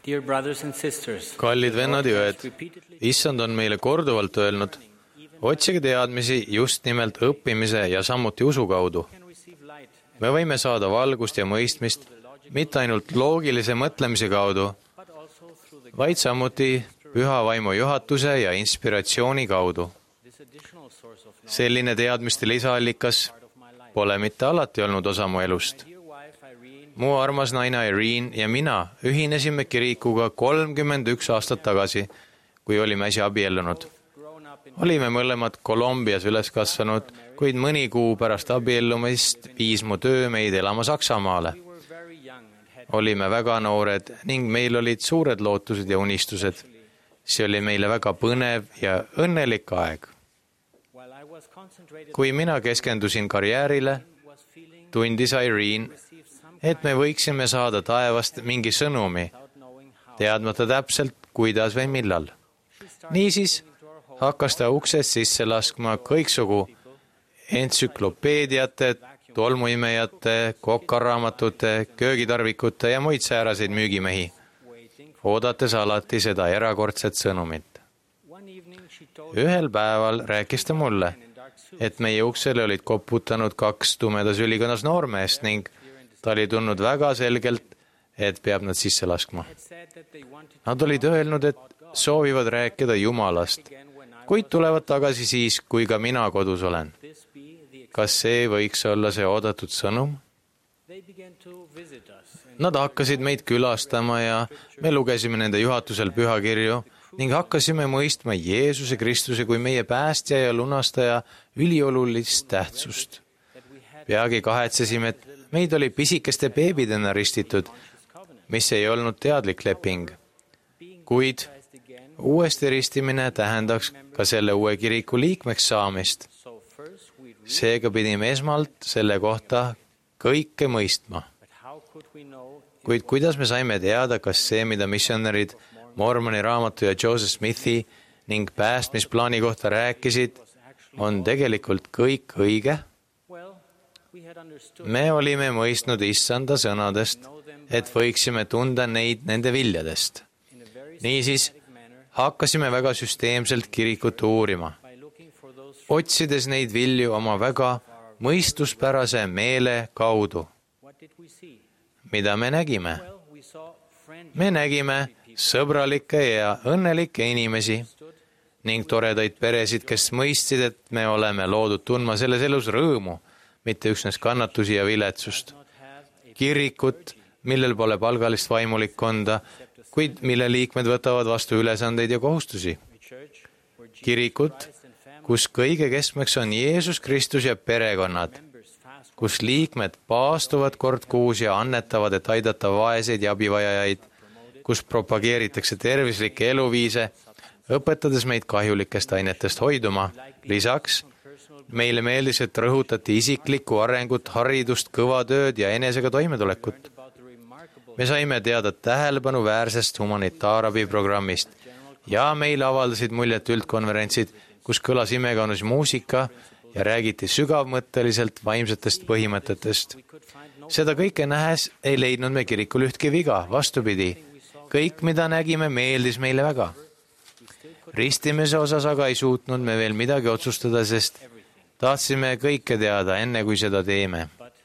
kallid vennad ja õed, issand on meile korduvalt öelnud, otsige teadmisi just nimelt õppimise ja samuti usu kaudu. Me võime saada valgust ja mõistmist mitte ainult loogilise mõtlemise kaudu, vaid samuti püha vaimu juhatuse ja inspiratsiooni kaudu. Selline teadmiste lisaallikas pole mitte alati olnud osa mu elust. Mu armas naine Irene ja mina ühinesime kirikuga 31 aastat tagasi, kui olime äsja abiellunud. Olime mõlemad Kolumbias üles kasvanud, kuid mõni kuu pärast abiellumist viis mu töö meid elama Saksamaale. Olime väga noored ning meil olid suured lootused ja unistused. See oli meile väga põnev ja õnnelik aeg. Kui mina keskendusin karjäärile, tundis Irene, et me võiksime saada taevast mingi sõnumi, teadmata täpselt, kuidas või millal. Niisiis hakkas ta uksest sisse laskma kõiksugu entsüklopeediate, tolmuimejate, kokaraamatute, köögitarvikute ja muid sääraseid müügimehi, oodates alati seda erakordset sõnumit. Ühel päeval rääkis ta mulle, et meie uksele olid koputanud 2 tumedas ülikonnas noormeest ning ta oli tundnud väga selgelt, et peab nad sisse laskma. Nad olid öelnud, et soovivad rääkida Jumalast, kuid tulevad tagasi siis, kui ka mina kodus olen. Kas see võiks olla see oodatud sõnum? Nad hakkasid meid külastama ja me lugesime nende juhatusel pühakirju ning hakkasime mõistma Jeesuse Kristuse kui meie päästja ja lunastaja üliolulist tähtsust. Peagi kahetsesime, et meid oli pisikeste beebidena ristitud, mis ei olnud teadlik leping. Kuid uuesti ristimine tähendaks ka selle uue kiriku liikmeks saamist. Seega pidime esmalt selle kohta kõike mõistma. Kuid kuidas me saime teada, kas see, mida missionärid Mormoni raamatu ja Joseph Smithi ning päästmisplaani kohta rääkisid, on tegelikult kõik õige? Me olime mõistnud issanda sõnadest, et võiksime tunda neid nende viljadest. Niisiis hakkasime väga süsteemselt kirikut uurima, otsides neid vilju oma väga mõistuspärase meele kaudu. Mida me nägime? Me nägime sõbralikke ja õnnelikke inimesi ning toredaid peresid, kes mõistsid, et me oleme loodud tundma selles elus rõõmu, mitte üksnes kannatusi ja viletsust. Kirikut, millel pole palgalist vaimulikkonda, kuid mille liikmed võtavad vastu ülesandeid ja kohustusi. Kirikut, kus kõige keskmeks on Jeesus Kristus ja perekonnad, kus liikmed paastuvad kord kuus ja annetavad, et aidata vaeseid ja abivajajaid, kus propageeritakse tervislikke eluviise, õpetades meid kahjulikest ainetest hoiduma. Lisaks, meile meeldis, et rõhutati isiklikku arengut, haridust, kõva tööd ja enesega toimetulekut. Me saime teada tähelepanuväärsest humanitaarabiprogrammist ja meile avaldasid muljet üldkonverentsid, kus kõlas imekaunis muusika ja räägiti sügavmõtteliselt vaimsetest põhimõtetest. Seda kõike nähes ei leidnud me kirikul ühtki viga, vastupidi. Kõik, mida nägime, meeldis meile väga. Ristimise osas aga ei suutnud me veel midagi otsustada, sest tahtsime kõike teada, enne kui seda teeme.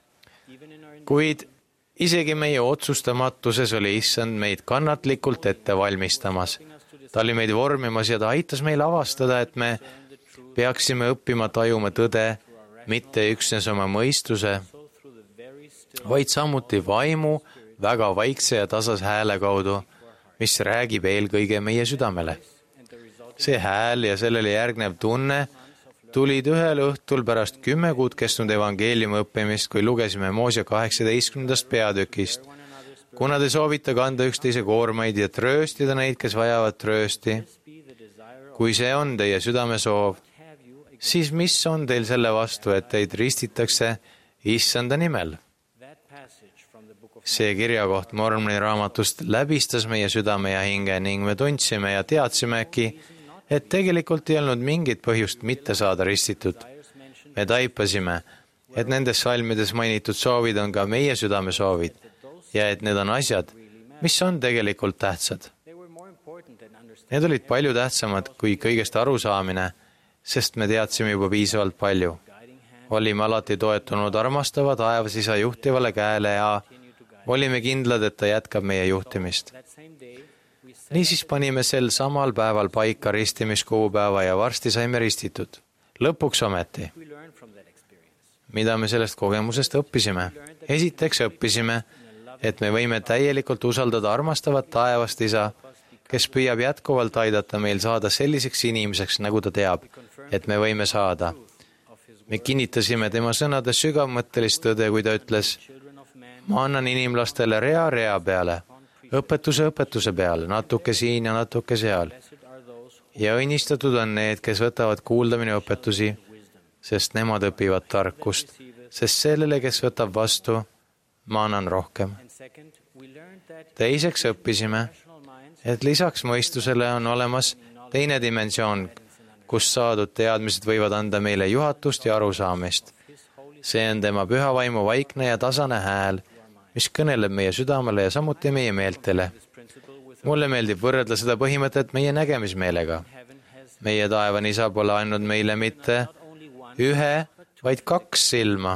Kuid isegi meie otsustamatuses oli issand meid kannatlikult ette valmistamas. Ta oli meid vormimas ja ta aitas meil avastada, et me peaksime õppima tajuma tõde, mitte üksnes oma mõistuse, vaid samuti vaimu väga vaikse ja tasas hääle kaudu, mis räägib eelkõige meie südamele. See hääl ja sellele järgnev tunne tulid ühel õhtul pärast 10 kuud kestnud evangeeliumi õppimist, kui lugesime Moose 18. peatükist. Kuna te soovite kanda üksteise koormaid ja trööstida neid, kes vajavad tröösti, kui see on teie südamesoov, siis mis on teil selle vastu, et teid ristitakse issanda nimel? See kirjakoht Mormoni raamatust läbistas meie südame ja hinge ning me tundsime ja teadsimegi, et tegelikult ei olnud mingit põhjust mitte saada ristitud. Me taipasime, et nendes salmides mainitud soovid on ka meie südamesoovid ja et need on asjad, mis on tegelikult tähtsad. Need olid palju tähtsamad kui kõigest arusaamine, sest me teadsime juba piisavalt palju. Olime alati toetunud armastava taevas isa juhtivale käele ja olime kindlad, et ta jätkab meie juhtimist. Niisiis panime sel samal päeval paika ristimiskuupäeva ja varsti saime ristitud. Lõpuks ometi. Mida me sellest kogemusest õppisime? Esiteks õppisime, et me võime täielikult usaldada armastavat taevast isa, kes püüab jätkuvalt aidata meil saada selliseks inimeseks, nagu ta teab, et me võime saada. Me kinnitasime tema sõnade sügavmõttelist tõde, kui ta ütles, ma annan inimlastele rea peale, õpetuse peale, natuke siin ja natuke seal. Ja õnnistatud on need, kes võtavad kuulda minu õpetusi, sest nemad õpivad tarkust, sest sellele, kes võtab vastu, ma annan rohkem. Teiseks õppisime, et lisaks mõistusele on olemas teine dimensioon, kus saadud teadmised võivad anda meile juhatust ja arusaamist. See on tema püha vaimu vaikne ja tasane hääl, mis kõneleb meie südamele ja samuti meie meeltele. Mulle meeldib võrrelda seda põhimõtet meie nägemismeelega. Meie taevane isa pole andnud meile mitte ühe, vaid 2 silma.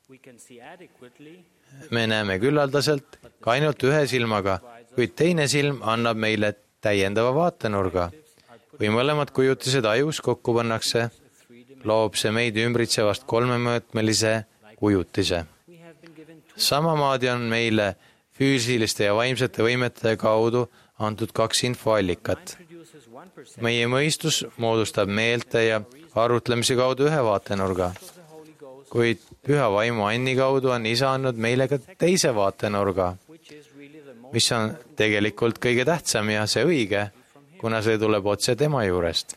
Me näeme küllaldaselt ka ainult 1 silmaga, kuid teine silm annab meile täiendava vaatenurga. Kui mõlemad kujutised ajus kokku pannakse, loob see meid ümbritsevast 3-mõõtmelise kujutise. Samamoodi on meile füüsiliste ja vaimsete võimete kaudu antud 2 infoallikat. Meie mõistus moodustab meelte ja arutlemise kaudu 1 vaatenurga, kuid püha vaimu anni kaudu on isa andnud meile ka teise vaatenurga, mis on tegelikult kõige tähtsam ja see õige, kuna see tuleb otse tema juurest.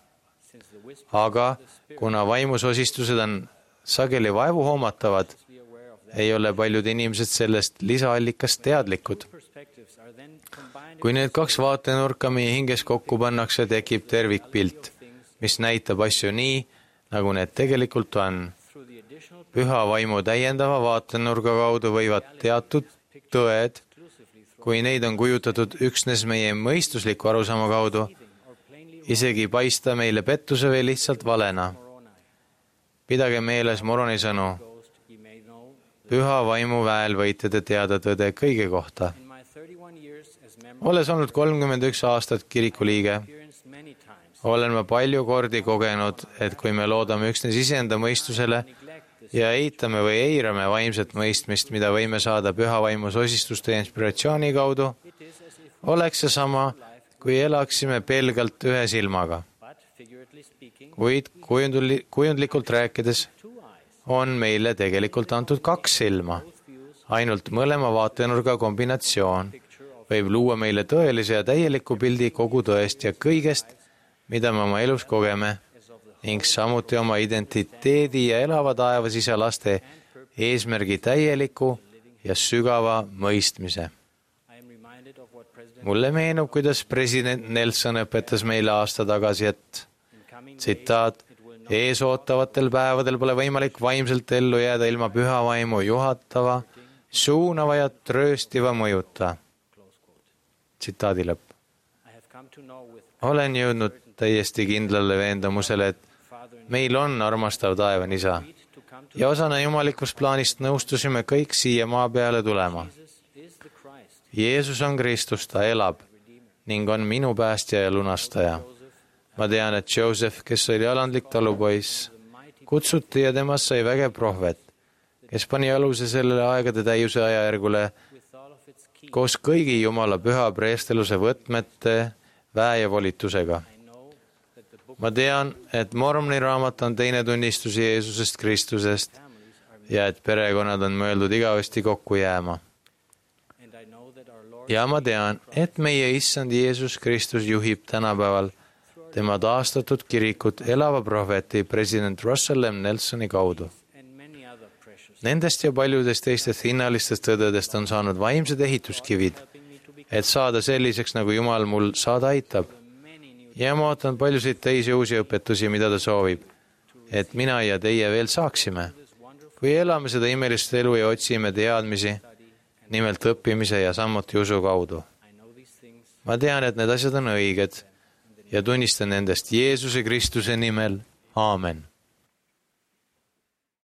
Aga kuna vaimusosistused on sageli vaevuhoomatavad, ei ole paljud inimesed sellest lisaallikast teadlikud. Kui need 2 vaatenurka meie hinges kokku pannakse, tekib tervikpilt, mis näitab asju nii, nagu need tegelikult on. Püha vaimu täiendava vaatenurga kaudu võivad teatud tõed, kui neid on kujutatud üksnes meie mõistusliku arusaama kaudu, isegi paista meile pettuse või lihtsalt valena. Pidage meeles Moroni sõnu. Püha vaimu väel võite te teada tõde kõige kohta. Olles olnud 31 aastat kirikuliige, olen ma palju kordi kogenud, et kui me loodame üksnes iseenda mõistusele ja eitame või eirame vaimset mõistmist, mida võime saada püha vaimu sosistuste ja inspiratsiooni kaudu, oleks see sama, kui elaksime pelgalt 1 silmaga. Kuid kujundlikult rääkides on meile tegelikult antud 2 silma. Ainult mõlema vaatenurga kombinatsioon võib luua meile tõelise ja täieliku pildi kogu tõest ja kõigest, mida me oma elus kogeme, ning samuti oma identiteedi ja elava taevas isa laste eesmärgi täieliku ja sügava mõistmise. Mulle meenub, kuidas president Nelson õpetas meile aasta tagasi, et tsitaat, ees ootavatel päevadel pole võimalik vaimselt ellu jääda ilma püha vaimu juhatava, suunava ja trööstiva mõjuta. Tsitaadi lõpp. Olen jõudnud täiesti kindlale veendumusele, et meil on armastav taevane isa ja osana jumalikust plaanist nõustusime kõik siia maa peale tulema. Jeesus on Kristus, ta elab ning on minu päästja ja lunastaja. Ma tean, et Joseph, kes oli alandlik talupoiss, kutsuti ja temast sai vägev prohvet, kes pani aluse sellele aegade täiuse ajajärgule koos kõigi Jumala püha preesteluse võtmete, väe ja volitusega. Ma tean, et Mormoni raamat on teine tunnistus Jeesusest Kristusest ja et perekonnad on mõeldud igavesti kokku jääma. Ja ma tean, et meie issand Jeesus Kristus juhib tänapäeval tema taastatud kirikut elava prohveti president Russell M. Nelsoni kaudu. Nendest ja paljudest teistest hinnalistest tõdedest on saanud vaimsed ehituskivid, et saada selliseks, nagu Jumal mul saada aitab. Ja ma ootan paljusid teisi uusi õpetusi, mida ta soovib, et mina ja teie veel saaksime. Kui elame seda imelist elu ja otsime teadmisi, nimelt õppimise ja samuti usu kaudu. ma tean, et need asjad on õiged ja tunnistan nendest Jeesuse Kristuse nimel. Aamen.